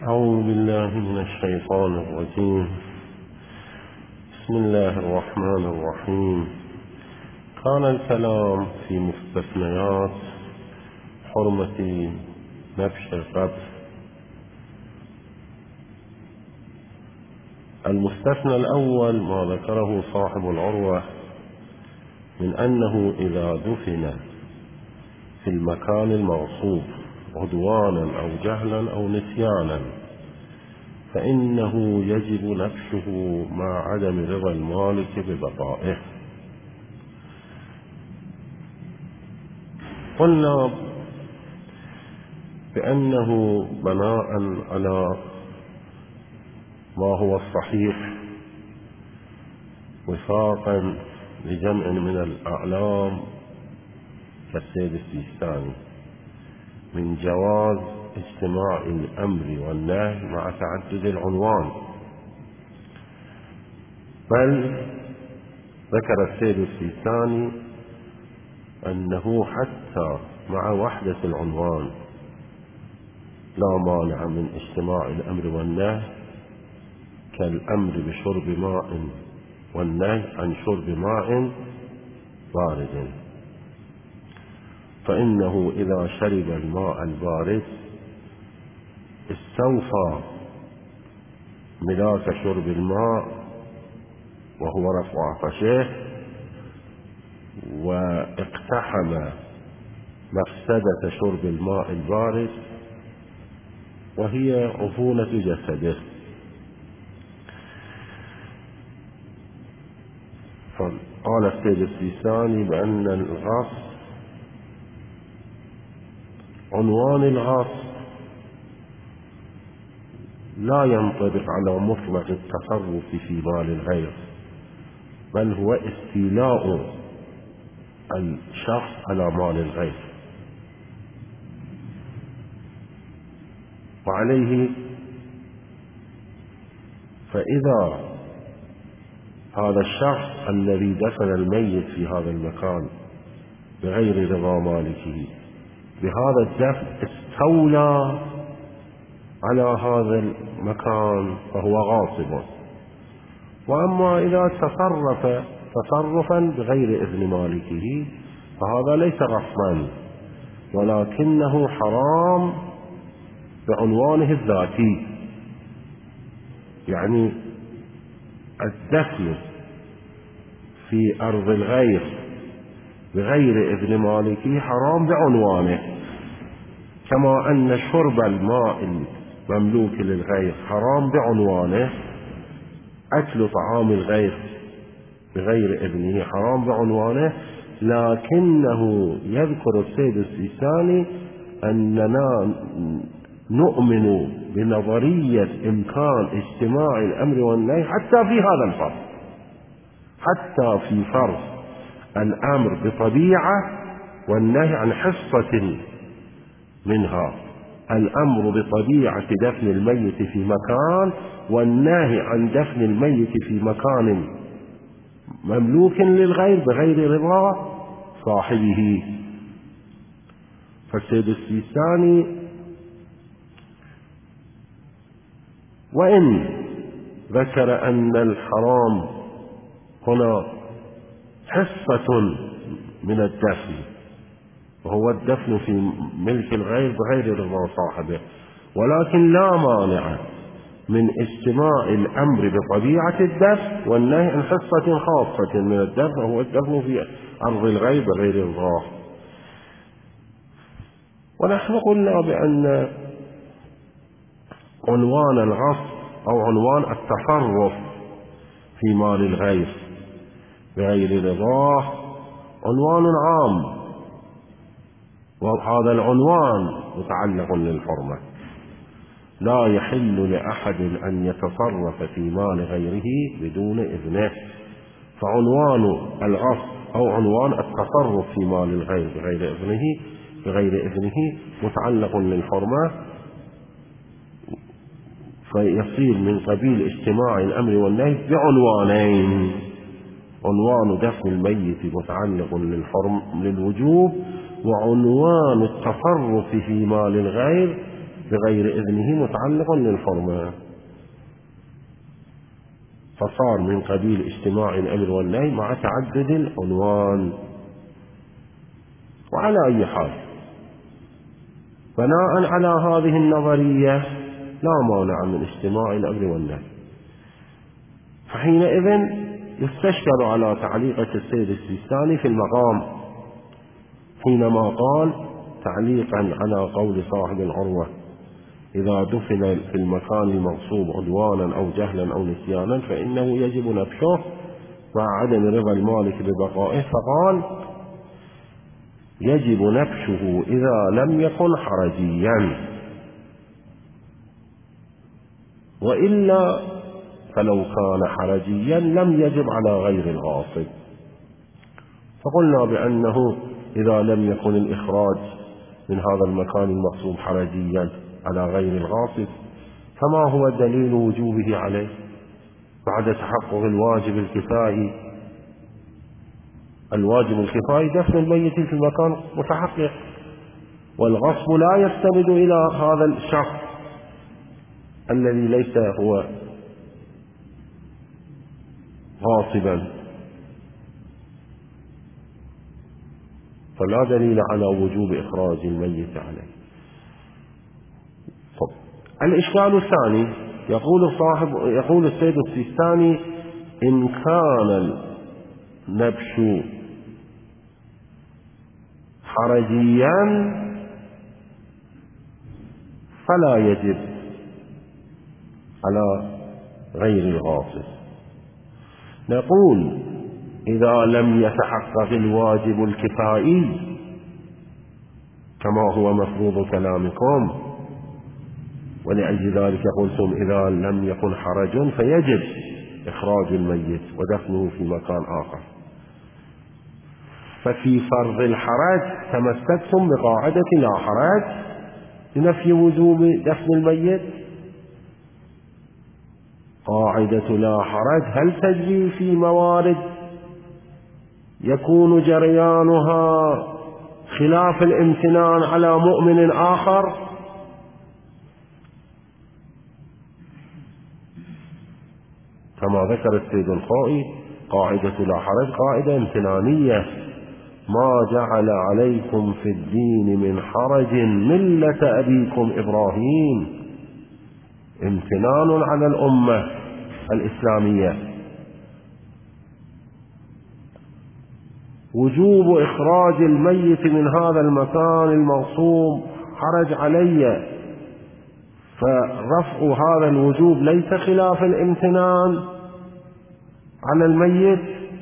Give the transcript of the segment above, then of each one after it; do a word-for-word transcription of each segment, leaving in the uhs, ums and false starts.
أعوذ بالله من الشيطان الرجيم. بسم الله الرحمن الرحيم. كان الكلام في مستثنيات حرمة نبش القبر. المستثنى الأول ما ذكره صاحب العروة من أنه إذا دفن في المكان المغصوب عدوانا أو جهلا أو نسيانا فإنه يجب نبشه مع عدم رضا المالك ببقائه. قلنا بأنه بناء على ما هو الصحيح وفاقا لجمع من الأعلام كالسيد السيستاني من جواز اجتماع الأمر والنهي مع تعدد العنوان، بل ذكر السيد السيستاني أنه حتى مع وحدة العنوان لا مانع من اجتماع الأمر والنهي، كالأمر بشرب ماء والنهي عن شرب ماء بارد، فإنه إذا شرب الماء البارد استوفى ملاك شرب الماء وهو رفع عطشه، واقتحم مفسدة شرب الماء البارد وهي عفونة جسده. قال السيد السيستاني بأن الغصب عنوان الغصب لا ينطبق على مطلق التصرف في مال الغير، بل هو استيلاء الشخص على مال الغير، وعليه فإذا هذا الشخص الذي دفن الميت في هذا المكان بغير رضا مالكه بهذا الدفن استولى على هذا المكان فهو غاصب، وأما إذا تصرف تصرفا بغير إذن مالكه فهذا ليس غصبا، ولكنه حرام بعنوانه الذاتي، يعني الدفن في أرض الغير بغير إذن مالكه حرام بعنوانه، كما أن شرب الماء المملوك للغير حرام بعنوانه، أكل طعام الغير بغير إذنه حرام بعنوانه. لكنه يذكر السيد السيستاني أننا نؤمن بنظرية إمكان اجتماع الأمر والنهي حتى في هذا الفرض، حتى في فرض الأمر بطبيعة والنهي عن حصة منها، الأمر بطبيعة دفن الميت في مكان والنهي عن دفن الميت في مكان مملوك للغير بغير رضا صاحبه. فالسيد السيستاني وإن ذكر أن الحرام هنا حصة من الدفن وهو الدفن في ملك الغير بغير رضا صاحبه، ولكن لا مانع من اجتماع الأمر بطبيعة الدفن والنهي عن حصة خاصة من الدفن وهو الدفن في أرض الغير بغير رضاه. ونحن قلنا بأن عنوان الغصب أو عنوان التصرف في مال الغير بغير رضاه عنوان عام، وهذا العنوان متعلق للحرمة، لا يحل لأحد أن يتصرف في مال غيره بدون إذنه، فعنوان الغصب أو عنوان التصرف في مال الغير بغير إذنه بغير إذنه متعلق للحرمة، فيصير من قبيل اجتماع الأمر والنهي بعنوانين: عنوان دفن الميت متعلق للحرم للوجوب، وعنوان التصرف في مال الغير بغير إذنه متعلق للحرمة، فصار من قبيل اجتماع الأمر والنهي مع تعدد العنوان. وعلى أي حال بناء على هذه النظرية لا مانع من اجتماع الأمر والنهي، فحينئذ يستشكل على تعليقة السيد السيستاني في المقام حينما قال تعليقا على قول صاحب العروة: إذا دفن في المكان المغصوب عدوانا أو جهلا أو نسيانا فإنه يجب نبشه مع عدم رضا المالك ببقائه، فقال: يجب نبشه إذا لم يكن حرجيا، وإلا فلو كان حرجيا لم يجب على غير الغاصب. فقلنا بأنه إذا لم يكن الإخراج من هذا المكان المغصوب حرجيا على غير الغاصب، فما هو دليل وجوبه عليه بعد تحقق الواجب الكفائي؟ الواجب الكفائي دفن الميت في المكان متحقق، والغصب لا يستند إلى هذا الشخص الذي ليس هو غاصبا، فلا دليل على وجوب إخراج الميت عليه. طب الإشكال الثاني، يقول صاحب يقول السيد السيستاني: إن كان النبش حرجيا فلا يجب على غير الغاصب. نقول: إذا لم يتحقق الواجب الكفائي كما هو مفروض كلامكم، ولأجل ذلك قلتم إذا لم يكن حرج فيجب إخراج الميت ودفنه في مكان آخر، ففي فرض الحرج تمسكتم بقاعدة لا حرج لنفي وجوب دفن الميت. قاعدة لا حرج هل تجري في موارد يكون جريانها خلاف الامتنان على مؤمن آخر؟ كما ذكر السيد الخوئي: قاعدة لا حرج قاعدة امتنانية، ما جعل عليكم في الدين من حرج ملة أبيكم إبراهيم، امتنان على الأمة الإسلامية. وجوب إخراج الميت من هذا المكان المغصوب حرج علي، فرفع هذا الوجوب ليس خلاف الامتنان على الميت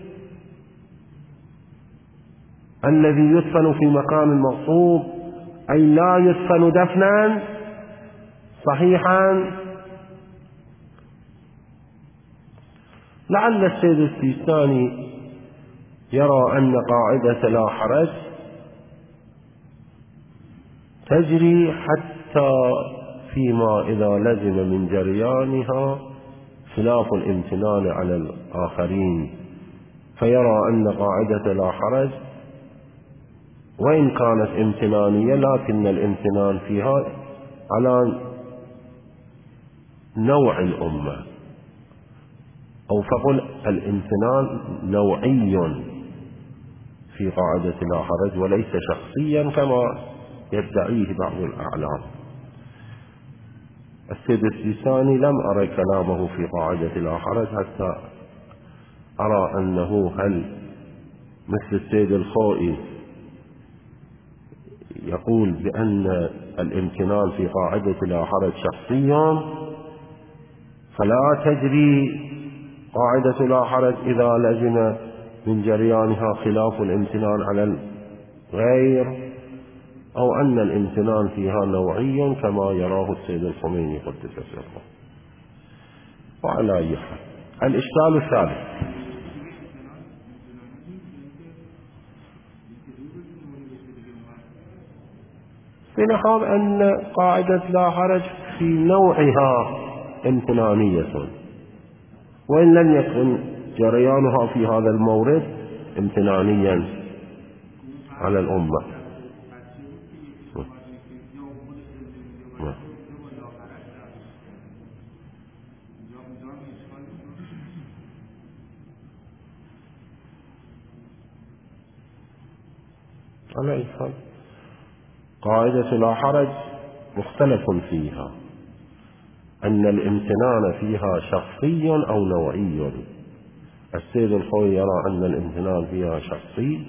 الذي يدفن في مكان المغصوب، أي لا يدفن دفنا صحيحا. لعل السيد السيستاني يرى أن قاعدة لا حرج تجري حتى فيما إذا لزم من جريانها خلاف الامتنان على الآخرين، فيرى أن قاعدة لا حرج وإن كانت امتنانية لكن الامتنان فيها على نوع الأمة، أو فقل الامتنان نوعي في قاعدة لا حرج وليس شخصيا كما يدعيه بعض الأعلام. السيد السيستاني لم أرى كلامه في قاعدة لا حرج حتى أرى أنه هل مثل السيد الخوئي يقول بأن الامتنان في قاعدة لا حرج شخصيا فلا تجري قاعدة لا حرج إذا لزم من جريانها خلاف الامتنان على الغير، أو أن الامتنان فيها نوعي كما يراه السيد الخميني قدس سره. وعلى أي حال الإشكال الثالث، بنحاول أن قاعدة لا حرج في نوعها امتنانية، وإن لم يكن جريانها في هذا المورد امتنانيا على الأمة. على أي حال قاعدة لا حرج مختلف فيها، أن الامتنان فيها شخصي أو نوعي. السيد الخوي يرى أن الامتنان فيها شخصي،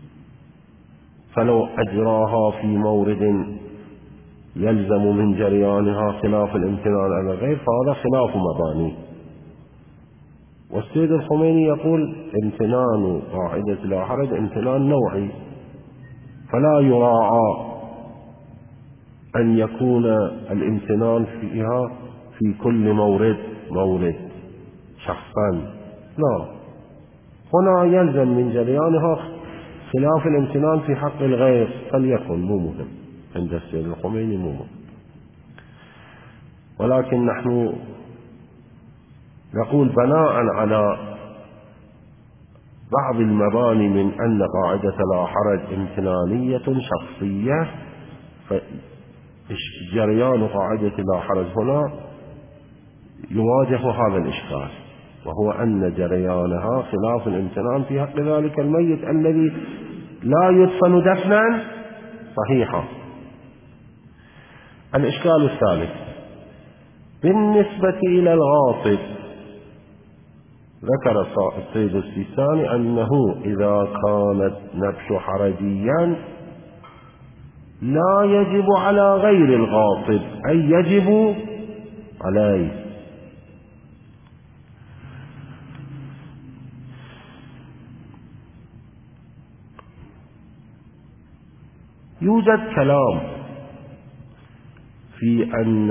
فلو أجراها في مورد يلزم من جريانها خلاف الامتنان على الغير فهذا خلاف مباني. والسيد الخميني يقول امتنان قاعدة لا حرج امتنان نوعي، فلا يراعى أن يكون الامتنان فيها في كل مورد مورد شخصا، لا، هنا يلزم من جريانها خلاف الامتنان في حق الغير، فليكن مو مهم عند السيد الخميني مو مهم. ولكن نحن نقول بناء على بعض المباني من أن قاعدة لا حرج امتنانية شخصية، فجريان قاعدة لا حرج هنا يواجه هذا الإشكال، وهو أن جريانها خلاف الامتنان في حق ذلك الميت الذي لا يدفن دفنا صحيحا. الإشكال الثالث بالنسبة إلى الغاصب، ذكر السيد السيستاني أنه إذا كانت نبش حرجيا لا يجب على غير الغاصب، أي يجب عليه. يوجد كلام في أن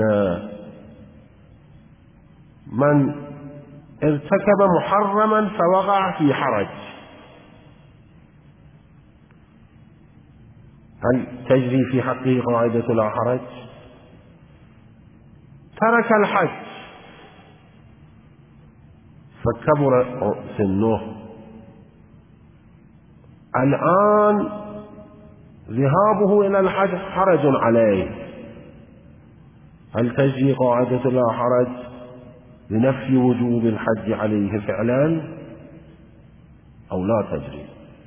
من ارتكب محرما فوقع في حرج هل تجري في حقه قاعدة لا حرج؟ ترك الحج فكبر سنه، الآن ذهابه إلى الحج حرج عليه، هل تجري قاعدة لا حرج لنفي وجوب الحج عليه فعلا أو لا تجري؟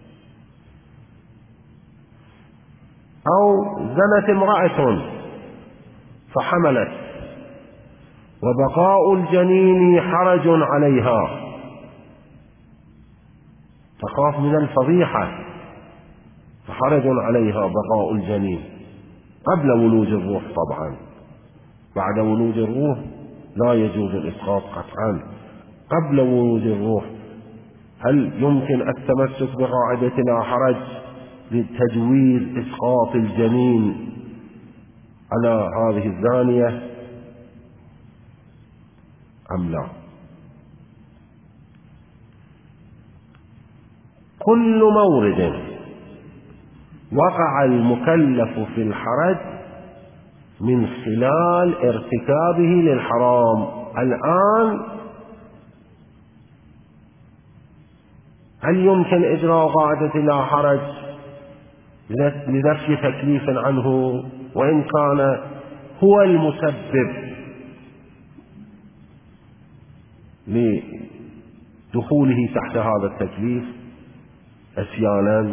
أو زنت امرأة فحملت وبقاء الجنين حرج عليها، تخاف من الفضيحة فحرج عليها بقاء الجنين قبل ولوج الروح، طبعا بعد ولوج الروح لا يجوز الإسقاط قطعا، قبل ولوج الروح هل يمكن التمسك بقاعدة لا حرج لتجويز إسقاط الجنين على هذه الزانية أم لا؟ كل مورد وقع المكلف في الحرج من خلال ارتكابه للحرام، الآن هل يمكن إجراء قاعدة لا حرج لنفي تكليف عنه وإن كان هو المسبب لدخوله تحت هذا التكليف عصيانا؟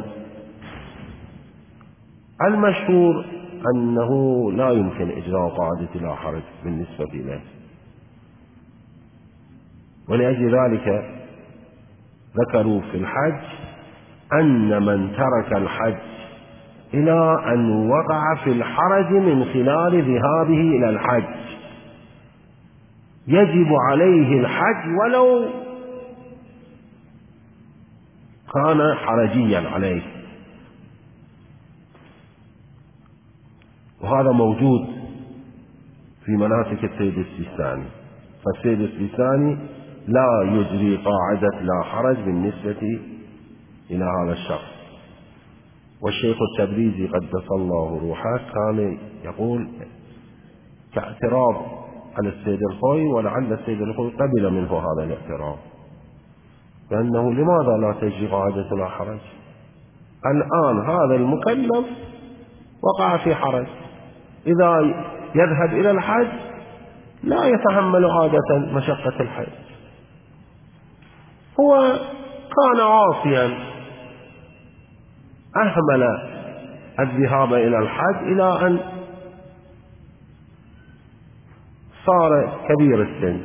المشهور أنه لا يمكن إجراء قاعدة لا حرج بالنسبة إليه، ولأجل ذلك ذكروا في الحج أن من ترك الحج إلى أن وقع في الحرج من خلال ذهابه إلى الحج يجب عليه الحج ولو كان حرجيا عليه، وهذا موجود في مناسك السيد السيستاني، فالسيد السيستاني لا يجري قاعدة لا حرج بالنسبة إلى هذا الشخص. والشيخ التبريزي قدس الله روحه كان يقول كاعتراض على السيد الخوي، ولعل السيد الخوي قبل منه هذا الاعتراض، لأنه لماذا لا تجري قاعدة لا حرج؟ الآن هذا المكلف وقع في حرج، إذا يذهب إلى الحج لا يتحمل عادة مشقة الحج، هو كان عاصيا أهمل الذهاب إلى الحج إلى أن صار كبير السن.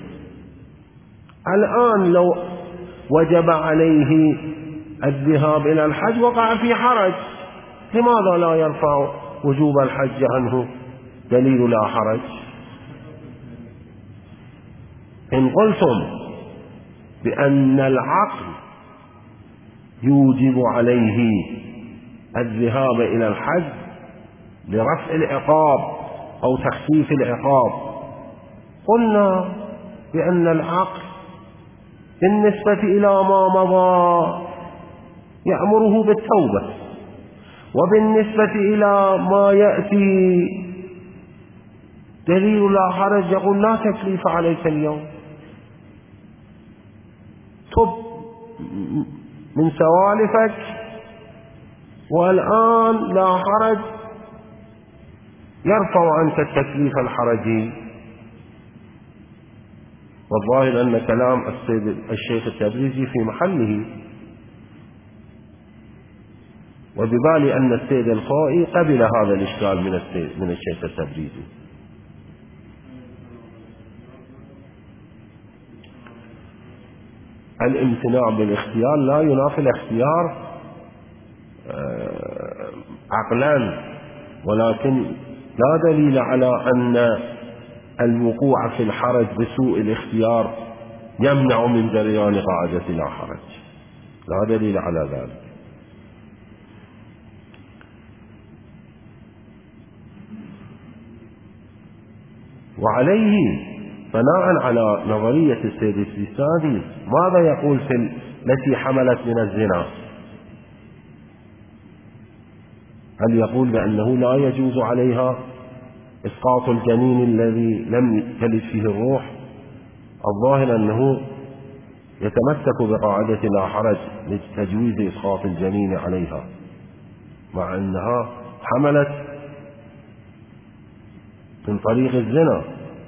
الآن لو وجب عليه الذهاب إلى الحج وقع في حرج، لماذا لا يرفع وجوب الحج عنه دليل لا حرج؟ إن قلتم بأن العقل يوجب عليه الذهاب إلى الحج لرفع العقاب أو تخفيف العقاب، قلنا بأن العقل بالنسبة إلى ما مضى يأمره بالتوبة، وبالنسبة إلى ما يأتي دليل لا حرج يقول لا تكليف عليك اليوم، تب من سوالفك والآن لا حرج، يرفع عنك التكليف الحرجي. والظاهر أن كلام السيد الشيخ التبريزي في محله، وببالي أن السيد الخوئي قبل هذا الإشكال من السيد من الشيخ التبريزي. الامتناع بالاختيار لا ينافي الاختيار عقلا، ولكن لا دليل على أن الوقوع في الحرج بسوء الاختيار يمنع من جريان قاعدة لا حرج، لا دليل على ذلك. وعليه بناء على نظرية السيد السيستاني ماذا يقول في التي حملت من الزنا؟ هل يقول بأنه لا يجوز عليها إسقاط الجنين الذي لم تلد فيه الروح؟ الظاهر أنه يتمسك بقاعدة لا حرج لتجويز إسقاط الجنين عليها مع أنها حملت من طريق الزنا.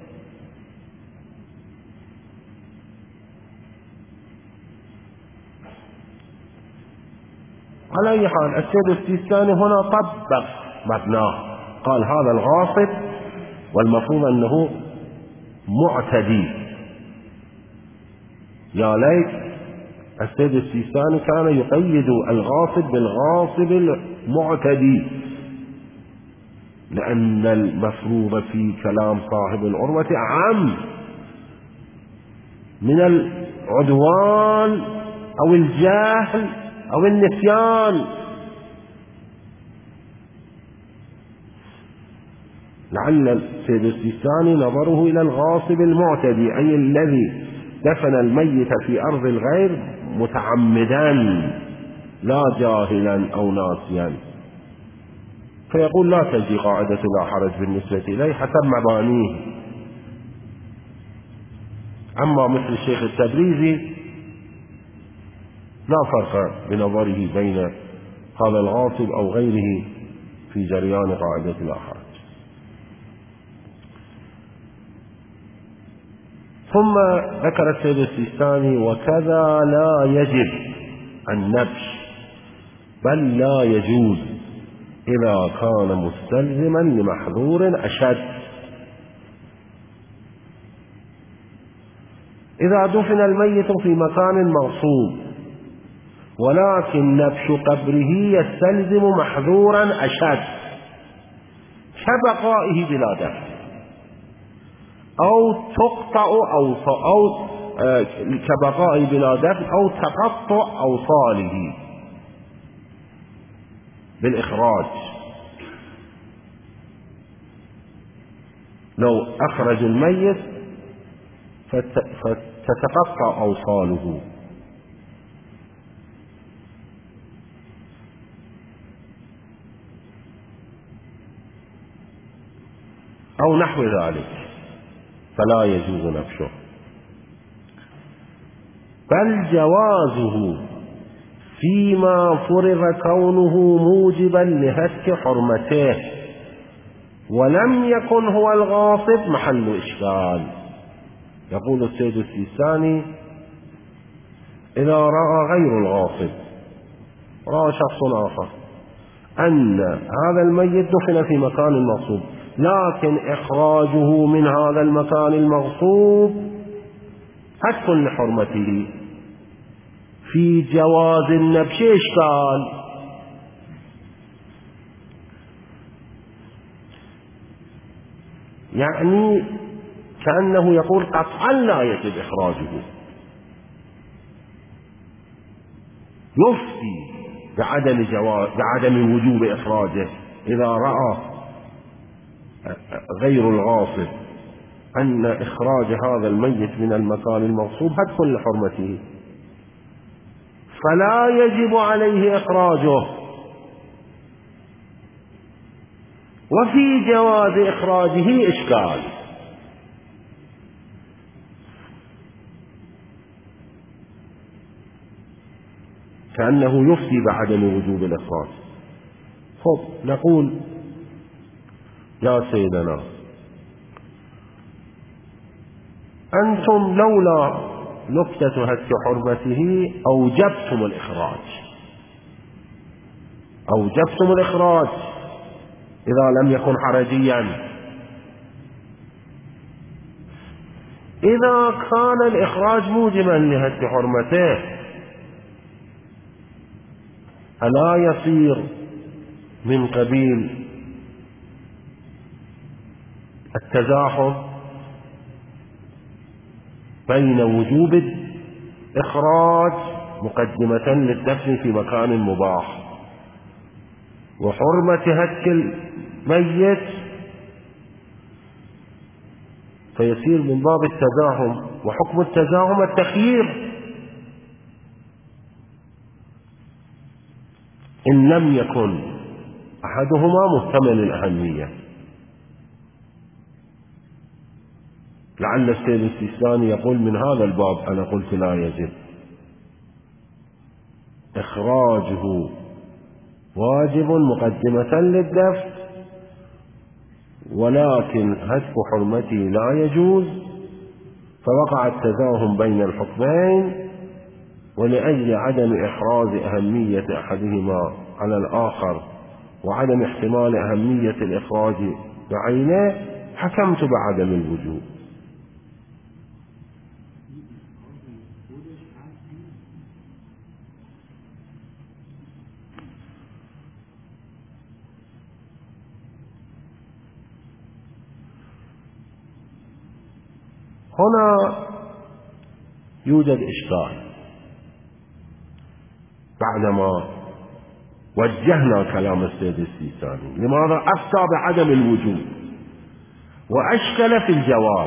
على أي حال السيد السيستاني هنا طبق مبناه، قال هذا الغاصب والمفروض أنه معتدي. يا ليت السيد السيستاني كان يقيد الغاصب بالغاصب المعتدي، لأن المفروض في كلام صاحب العروة عام من العدوان أو الجهل أو النسيان. لعل السيد السيستاني نظره إلى الغاصب المعتدي، أي الذي دفن الميت في أرض الغير متعمدا لا جاهلا أو ناسيا، فيقول لا تجي قاعدة لا حرج بالنسبة إليه حسب مبانيه. أما مثل الشيخ التبريزي لا فرق بنظره بين هذا الغاصب أو غيره في جريان قاعدة لا حرج. ثم ذكر السيد السيستاني وكذا لا يجب النبش بل لا يجوز إذا كان مستلزما لمحظور أشد. إذا دفن الميت في مكان مغصوب ولكن نبش قبره يستلزم محظورا أشد كبقائه بلا دفن أو تقطع أو أو كبقائه بلا دفن أو تقطع أوصاله بالإخراج. لو أخرج الميت فتتقطع أوصاله أو نحو ذلك فلا يجوز نبشه، بل جوازه فيما فرض كونه موجبا لهتك حرمته ولم يكن هو الغاصب محل إشكال. يقول السيد السيستاني إذا رأى غير الغاصب، رأى شخص آخر أن هذا الميت دفن في مكان مغصوب، لكن إخراجه من هذا المكان المغصوب هتك لحرمته. في جواز النبش إشكال، يعني كأنه يقول قطعا لا يجب إخراجه، يفتي بعدم جواز بعدم وجوب إخراجه إذا رأى غير الغاصب أن إخراج هذا الميت من المكان المغصوب هتك لحرمته، فلا يجب عليه إخراجه. وفي جواز إخراجه إشكال، كأنه يفتي بعدم وجوب الإخراج. خب نقول يا سيدنا أنتم لولا نكتة هتك حرمته أوجبتم الإخراج، أوجبتم الإخراج إذا لم يكن حرجيا. إذا كان الإخراج موجبا لهتك حرمته ألا يصير من قبيل التزاحم بين وجوب الإخراج مقدمة للدفن في مكان مباح وحرمة هتك الميت، فيصير من باب التزاحم، وحكم التزاحم التخيير إن لم يكن أحدهما محتمل الأهمية. لعل السيد السيستاني يقول من هذا الباب أنا قلت لا يجب إخراجه، واجب مقدمة للدفن، ولكن هتك حرمته لا يجوز، فوقع التزاحم بين الحكمين، ولأجل عدم إحراز أهمية أحدهما على الآخر وعدم احتمال أهمية الإخراج بعينه حكمت بعدم الوجوب. هنا يوجد إشكال بعدما وجهنا كلام السيد السيستاني، لماذا أفتى بعدم الوجوب وأشكل في الجواز؟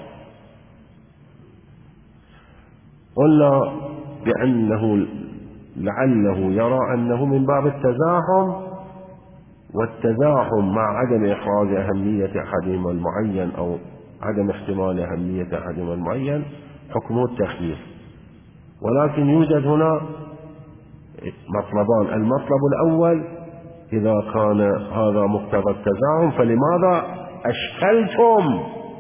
قلنا بأنه لعله يرى أنه من باب التزاحم، والتزاحم مع عدم إخراج أهمية أحدهما المعين أو عدم احتمال أهمية أحدهما المعين حكمه التخيير. ولكن يوجد هنا مطلبان، المطلب الأول إذا كان هذا مقتضى التزاحم فلماذا أشكلتم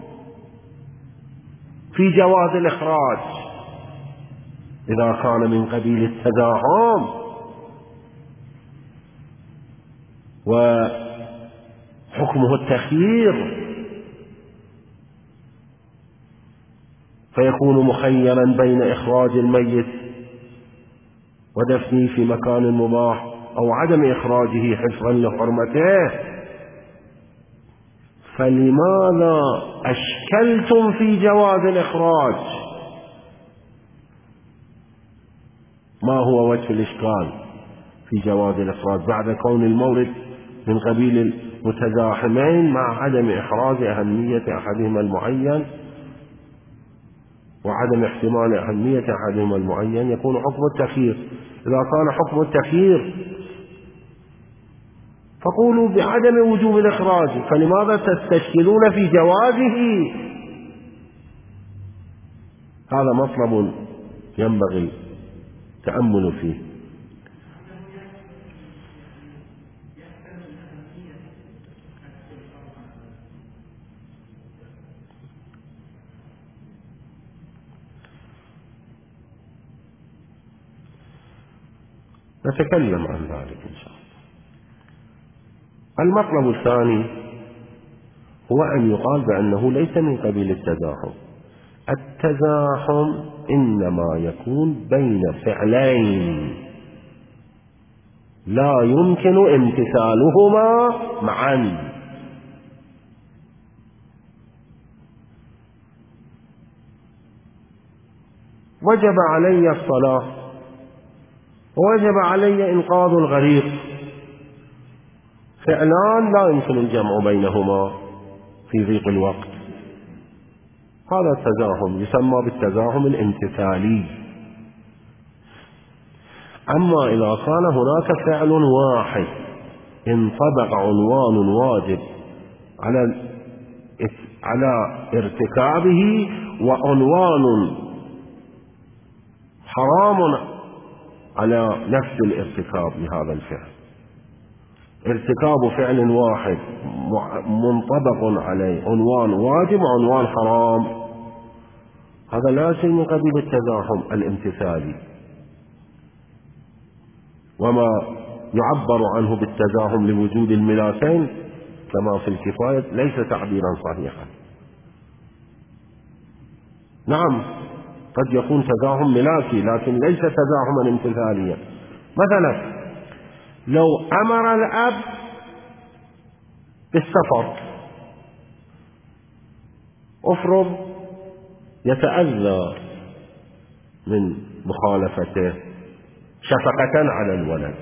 في جواز الإخراج إذا كان من قبيل التزاحم وحكمه التخيير، فيكون مخيرا بين إخراج الميت ودفنه في مكان مباح أو عدم إخراجه حفظا لحرمته، فلماذا أشكلتم في جواز الإخراج؟ ما هو وجه الإشكال في جواز الإخراج بعد كون المورد من قبيل المتزاحمين مع عدم إخراج أهمية أحدهما المعين وعدم احتمال أهمية أحدهما المعين يكون حكم التخيير؟ إذا كان حكم التخيير فقولوا بعدم وجوب الإخراج، فلماذا تستشكلون في جوازه؟ هذا مطلب ينبغي التأمل فيه. نتكلم عن ذلك إن شاء الله. المطلب الثاني هو أن يقال بأنه ليس من قبيل التزاحم. التزاحم إنما يكون بين فعلين لا يمكن امتثالهما معا. وجب علي الصلاة ووجب علي إنقاذ الغريق، فعلان لا يمكن الجمع بينهما في ضيق الوقت، هذا التزاحم يسمى بالتزاحم الامتثالي. أما إذا كان هناك فعل واحد انطبق عنوان واجب على على ارتكابه وعنوان حرام على نفس الارتكاب لهذا الفعل، ارتكاب فعل واحد منطبق عليه عنوان واجب وعنوان حرام، هذا لا شيء من قبيل التزاحم الامتثالي. وما يعبر عنه بالتزاحم لوجود الملاكين كما في الكفاية ليس تعبيرا صحيحا. نعم قد يكون تزاحم ملاكي لكن ليس تزاحما امتثاليا. مثلا لو أمر الأب بالسفر، افرض يتأذى من مخالفته شفقة على الولد،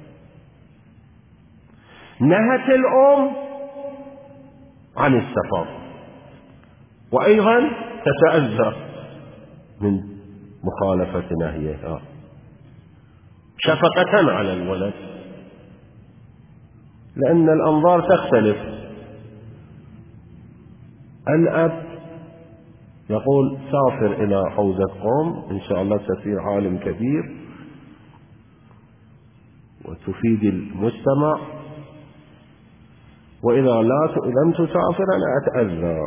نهت الأم عن السفر وأيضا تتأذى من مخالفة نهيها شفقة على الولد، لأن الأنظار تختلف. الأب يقول سافر إلى حوزة قوم إن شاء الله تصير عالم كبير وتفيد المجتمع، وإذا لا لم تسافر أنا أتأذى.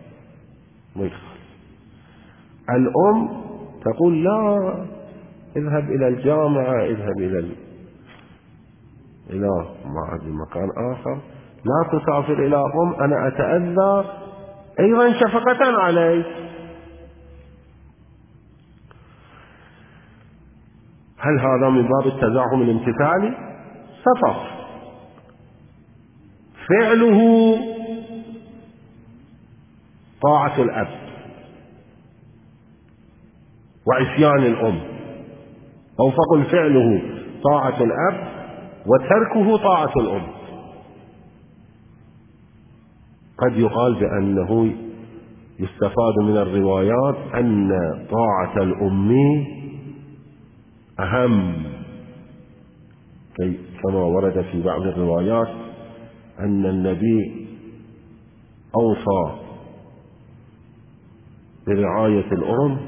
الأم تقول لا، اذهب إلى الجامعة، اذهب إلى ال... إلى مكان آخر، لا تسافر إلى قوم أنا أتأذى أيضا شفقة عليك. هل هذا من باب التزاحم الامتثالي؟ سفر فعله طاعة الأب وعصيان الأم، أو فقل فعله طاعة الأب وتركه طاعة الأم. قد يقال بأنه يستفاد من الروايات أن طاعة الأم أهم، كما ورد في بعض الروايات أن النبي أوصى برعاية الأم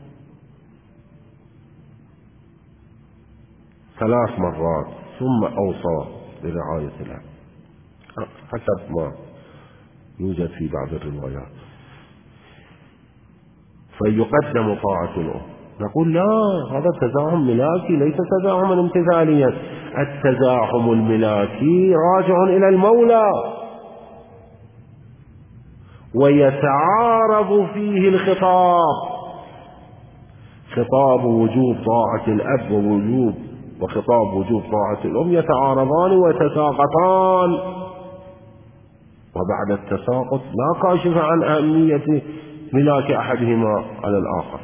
ثلاث مرات ثم أوصى برعاية الأب، حسب ما يوجد في بعض الروايات. فيقدم طاعة الأم. نقول لا، هذا تزاحم ملاكي ليس تزاحما امتثاليا. التزاحم الملاكي راجع إلى المولى ويتعارض فيه الخطاب، خطاب وجوب طاعة الأب ووجوب وخطاب وجوب طاعة الأم يتعارضان ويتساقطان، وبعد التساقط لا كاشف عن أهمية ملاك أحدهما على الآخر،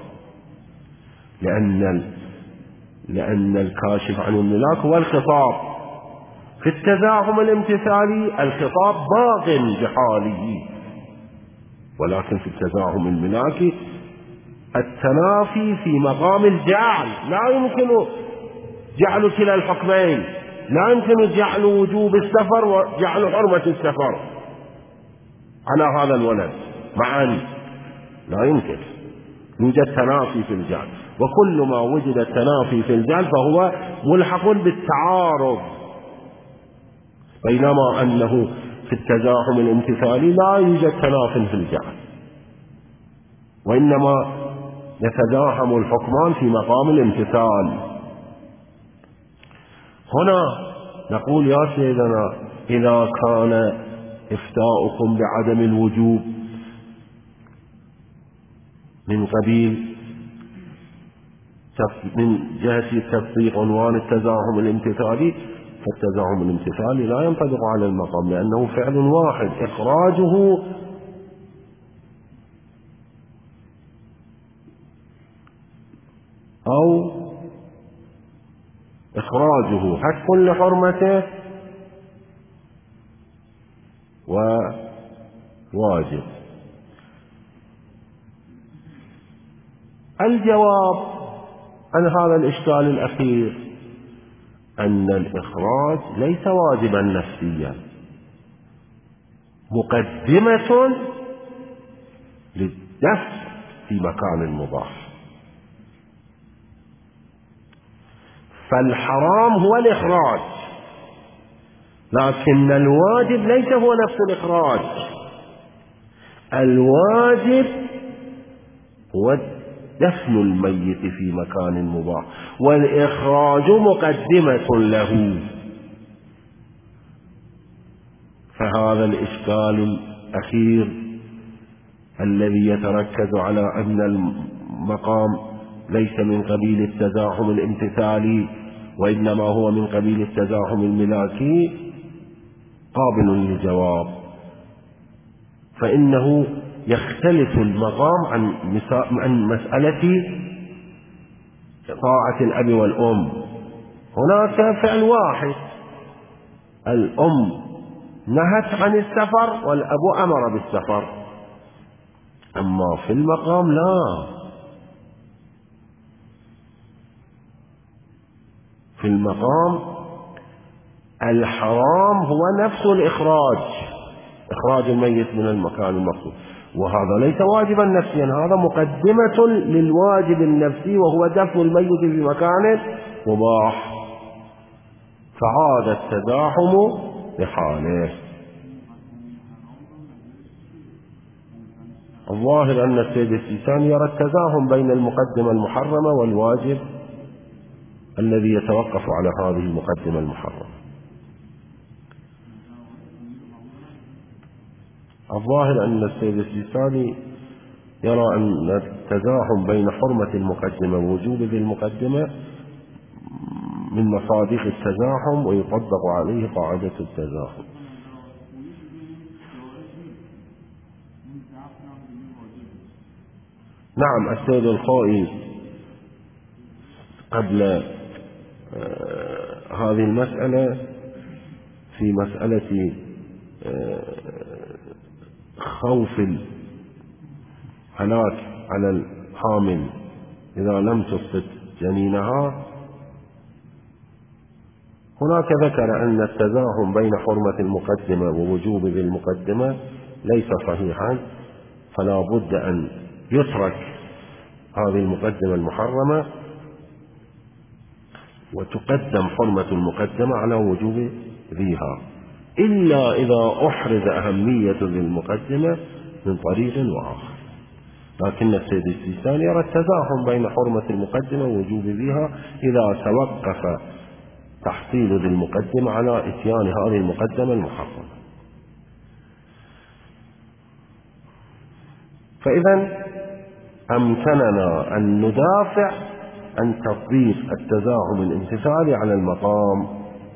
لأن لأن الكاشف عن الملاك هو الخطاب. في التزاحم الامتثالي الخطاب باق بحاله، ولكن في التزاحم الملاكي التنافي في مقام الجعل، لا يمكن جعل كلا الحكمين، لا يمكن جعل وجوب السفر وجعل حرمة السفر على هذا الولد معا، لا يمكن. يوجد تنافي في الجعل، وكل ما وجد التنافي في الجعل فهو ملحق بالتعارض، بينما أنه في التزاحم الامتثالي لا يوجد تناف في الجعل، وإنما يتزاحم الحكمان في مقام الامتثال. هنا نقول يا سيدنا إذا كان إفتاؤكم بعدم الوجوب من قبيل من جهة تطبيق عنوان التزاحم الامتثالي، فالتزاحم الامتثالي لا ينطبق على المقام، لأنه فعل واحد إخراجه أو إخراجه حق لحرمته وواجب. الجواب عن هذا الإشكال الأخير أن الإخراج ليس واجبا نفسيا، مقدمة للدفع في مكان مباح. فالحرام هو الإخراج، لكن الواجب ليس هو نفس الإخراج. الواجب هو دفن الميت في مكان مباح، والإخراج مقدمة له. فهذا الإشكال الأخير الذي يتركز على أن المقام ليس من قبيل التزاحم الامتثالي وإنما هو من قبيل التزاحم الملاكي قابل للجواب، فإنه يختلف المقام عن عن مسألة طاعة الأب والأم. هناك فعل واحد، الأم نهت عن السفر والأب أمر بالسفر، أما في المقام لا، في المقام الحرام هو نفس الإخراج، إخراج الميت من المكان المقصود، وهذا ليس واجبا نفسيا، هذا مقدمة للواجب النفسي وهو دفن الميت في مكان مباح، فعاد التزاحم لحاله. الظاهر أن السيد السيستاني يرى التزاحم بين المقدمة المحرمة والواجب الذي يتوقف على هذه المقدمة المحرمة. الظاهر أن السيد السيستاني يرى أن التزاحم بين حرمة المقدمة ووجوب ذي المقدمة من مصادق التزاحم ويطبق عليه قاعدة التزاحم. نعم، السيد الخوئي قبل آه هذه المسألة في مسألة آه خوف الهلاك على الحامل إذا لم تسقط جنينها، هناك ذكر أن التزاحم بين حرمة المقدمة ووجوب ذي المقدمة ليس صحيحا، فلا بد أن يترك هذه المقدمة المحرمة وتقدم حرمة المقدمة على وجوب ذيها، إلا إذا أحرز أهمية ذي المقدمة من طريق وآخر. لكن السيد السيستاني يرى التزاحم بين حرمة المقدمة ووجوب ذيها إذا توقف تحصيل ذي المقدمة على إتيان هذه المقدمة المحرمة. فإذا أمكننا أن ندافع عن تطبيق التزاحم الامتثالي على المقام.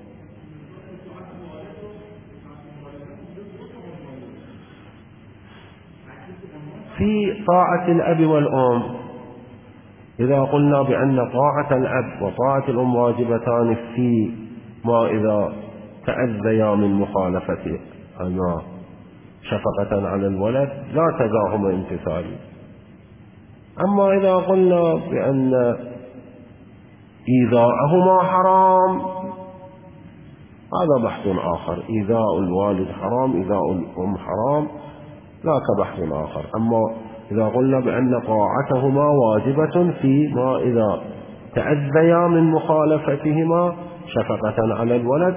في طاعة الأب والأم، إذا قلنا بأن طاعة الأب وطاعة الأم واجبتان في ما إذا تأذيا من مخالفته أما شفقة على الولد لا تزاحم امتثالي. أما إذا قلنا بأن إيذاءهما حرام هذا بحث آخر، إيذاء الوالد حرام، إيذاء الأم حرام، ذاك بحث آخر. أما إذا قلنا بأن طاعتهما واجبة في ما إذا تأذيا من مخالفتهما شفقة على الولد،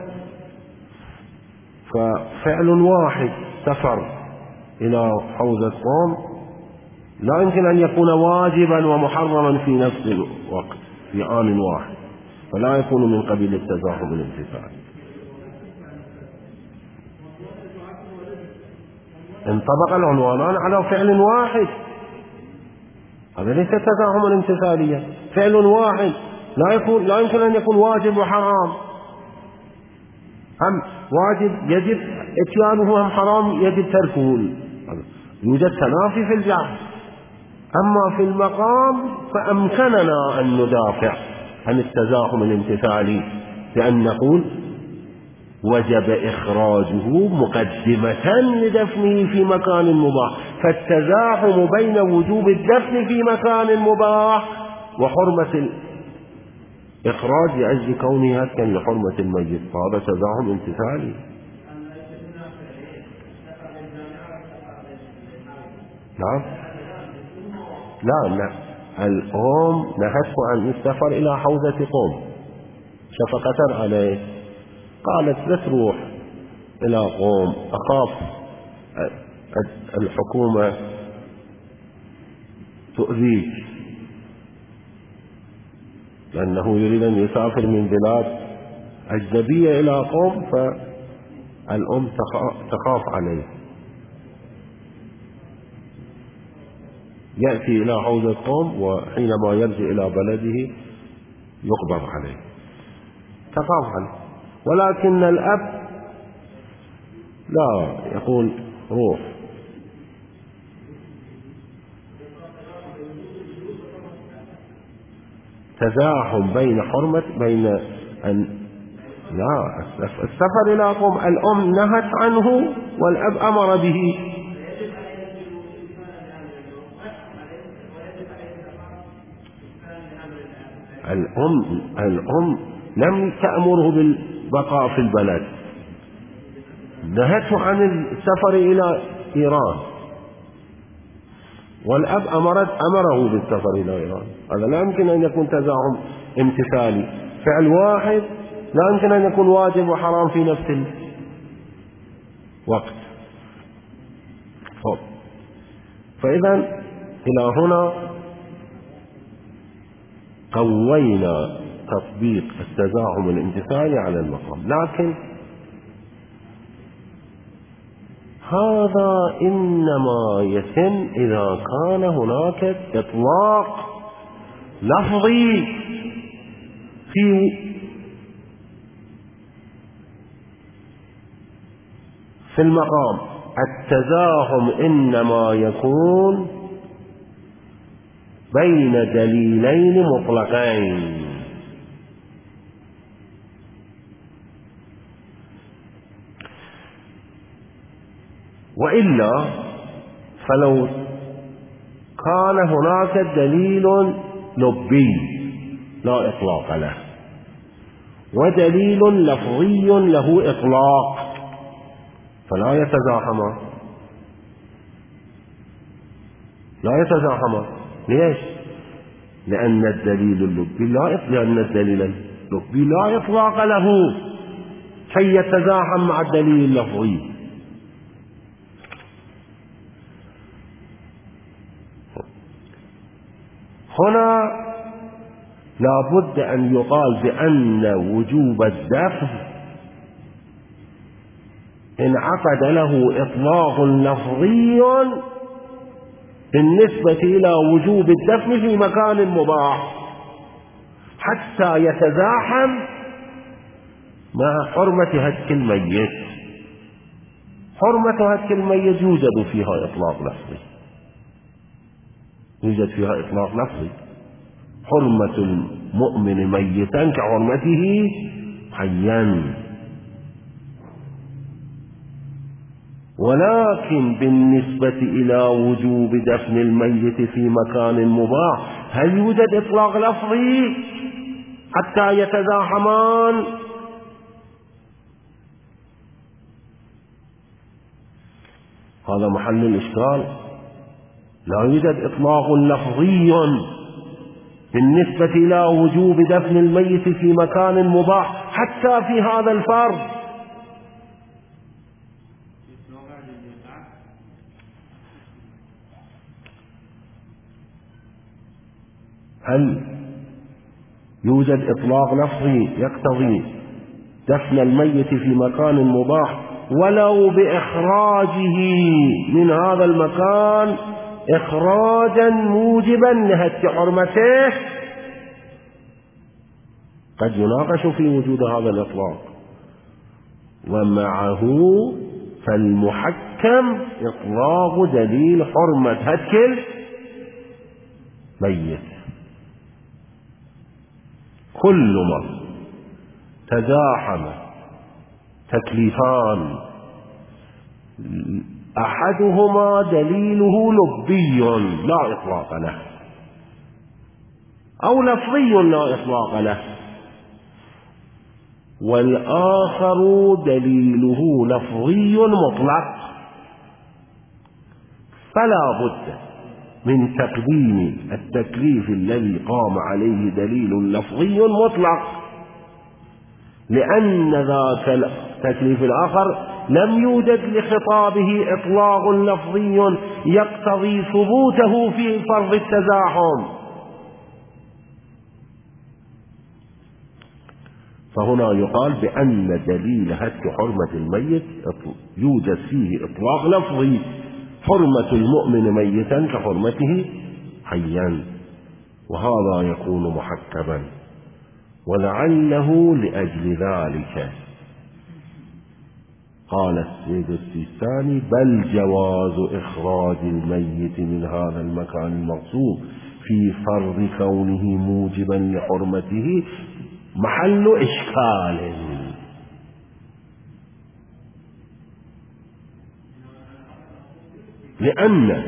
ففعل واحد سفر إلى حوزة قوم لا يمكن أن يكون واجبا ومحرما في نفس الوقت في آن واحد، فلا يكون من قبيل التزاحم الامتثالي. انطبق العنوانان على فعل واحد، هذا ليس تزاحما امتثاليا، فعل واحد لا يكون لا يمكن أن يكون واجب وحرام، هم واجب يجب اتيانه، هم حرام يجب تركه، يوجد تنافي في الجعل. أما في المقام فأمكننا أن ندافع عن التزاحم الامتثالي بأن نقول وجب إخراجه مقدمة لدفنه في مكان مباح، فالتزاحم بين وجوب الدفن في مكان مباح وحرمة الإخراج لأجل كونه هكا لحرمة الميت، هذا تزاحم امتثالي. نعم لا لا، الأم نهته عن السفر إلى حوزة قوم شفقة عليه، قالت لا تروح إلى قوم، أخاف الحكومة تؤذيك، لأنه يريد أن يسافر من بلاد أجنبية إلى قوم، فالأم تخاف عليه، يأتي إلى حوزة قوم وحينما يرجع إلى بلده يقبض عليه، تخاف عليه. ولكن الأب لا، يقول روح. تزاحم بين حرمة بين أن لا السفر إلى قوم، الأم نهت عنه والأب أمر به. الأم الأم لم تأمره بالبقاء في البلد، نهته عن السفر إلى إيران، والأب أمرت أمره بالسفر إلى إيران. هذا لا يمكن أن يكون تزاحم امتثالي، فعل واحد لا يمكن أن يكون واجب وحرام في نفس الوقت. فإذا إلى هنا قوينا تطبيق التزاحم الامتثالي على المقام، لكن هذا إنما يتم إذا كان هناك إطلاق لفظي في في المقام. التزاحم إنما يكون بين دليلين مطلقين، وإلا فلو كان هناك دليل لبي لا إطلاق له ودليل لفظي له إطلاق فلا يتزاحما لا يتزاحما ليش؟ لأن الدليل اللبي لا لأن الدليل اللبي لا إطلاق له فيتزاحم مع الدليل اللفظي. هنا لا بد أن يقال بأن وجوب الدفن انعقد له إطلاق لفظي بالنسبة إلى وجوب الدفن في مكان مباح حتى يتزاحم مع حرمة هتك الميت. حرمة هتك الميت يوجد فيها إطلاق لفظي يوجد فيها إطلاق لفظي حرمة المؤمن ميتا كحرمته حيا، ولكن بالنسبة إلى وجوب دفن الميت في مكان مباح هل يوجد إطلاق لفظي حتى يتزاحمان؟ هذا محل الإشكال. لا يوجد إطلاق لفظي بالنسبة إلى وجوب دفن الميت في مكان مباح حتى في هذا الفرض. هل يوجد إطلاق لفظي يقتضي دفن الميت في مكان مباح ولو بإخراجه من هذا المكان إخراجا موجبا لهتك حرمته، قد يناقش في وجود هذا الإطلاق، ومعه فالمحكم إطلاق دليل حرمة هتك الميت. كل ما تزاحم تكليفان أحدهما دليله لفظي لا إطلاق له، أو لفظي لا إطلاق له، والآخر دليله لفظي مطلق، فلا بد من تقديم التكليف الذي قام عليه دليل لفظي مطلق، لأن ذاك التكليف الآخر لم يوجد لخطابه إطلاق لفظي يقتضي ثبوته في فرض التزاحم. فهنا يقال بأن دليل هتك حرمة الميت يوجد فيه إطلاق لفظي، حرمة المؤمن ميتا كحرمته حيا، وهذا يكون محكما. ولعله لأجل ذلك قال السيد السيستاني: بل جواز إخراج الميت من هذا المكان المغصوب في فرض كونه موجبا لحرمته محل إشكال، لأن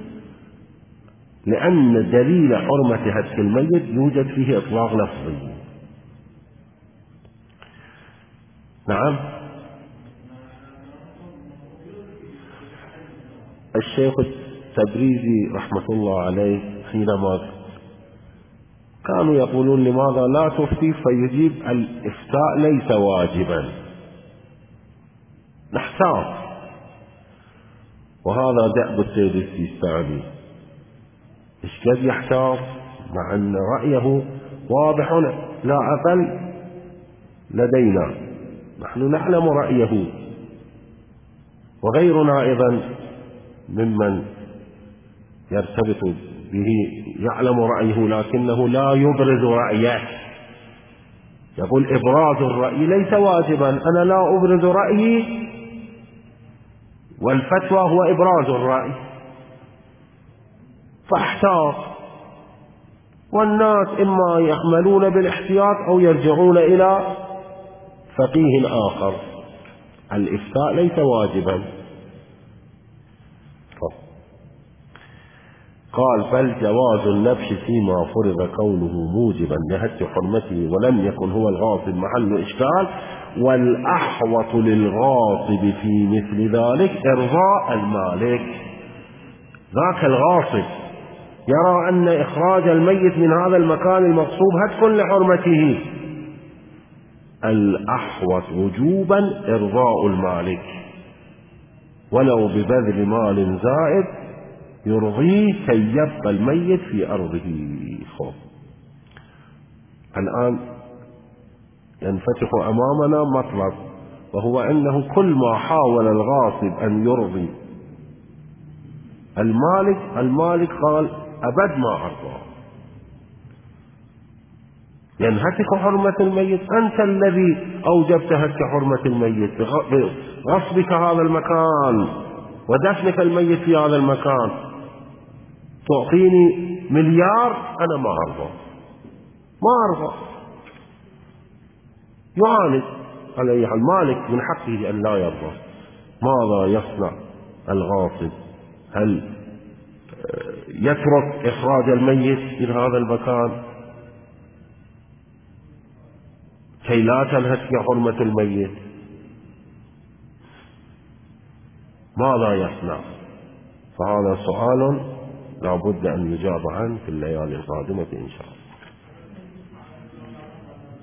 لأن دليل حرمة هتك الميت يوجد فيه إطلاق لفظي. نعم، الشيخ التبريزي رحمة الله عليه حينما كانوا يقولون لماذا لا تفتي، فيجيب: الإفتاء ليس واجبا، نحتاط. وهذا دأب السيد السيستاني، إيش قد يحتاط مع أن رأيه واضح لا أقل لدينا، نحن نعلم رأيه، وغيرنا أيضا ممن يرتبط به يعلم رأيه لكنه لا يبرز رأيه. يقول: إبراز الرأي ليس واجبا، أنا لا أبرز رأيي، والفتوى هو إبراز الرأي، فاحتاط. والناس إما يعملون بالاحتياط أو يرجعون إلى فقيه آخر. الإفتاء ليس واجبا. قال: بل جواز النبش فيما فرض كونه موجبا لهتك حرمته ولم يكن هو الغاصب محل إشكال، والأحوط للغاصب في مثل ذلك إرضاء المالك. ذاك الغاصب يرى أن إخراج الميت من هذا المكان المغصوب هتك لحرمته، الأحوط وجوبا إرضاء المالك، ولو ببذل مال زائد يرضيه كي يبقى الميت في أرضه. خوف. الآن ينفتح أمامنا مطلب، وهو أنه كل ما حاول الغاصب أن يرضي المالك، المالك قال: أبد ما أرضى، ينهتك حرمة الميت، أنت الذي أوجبت هتك حرمة الميت بغصبك هذا المكان ودفنك الميت في هذا المكان، تعطيني مليار، أنا ما أرضى، ما أرضى. يعاند عليه المالك، من حقه أن لا يرضى. ماذا يصنع الغاصب؟ هل يترك إخراج الميت من هذا المكان كي لا تنهتك حرمة الميت؟ ماذا يصنع؟ فهذا سؤال لا بد أن يجاب عنه في الليالي القادمة إن شاء الله.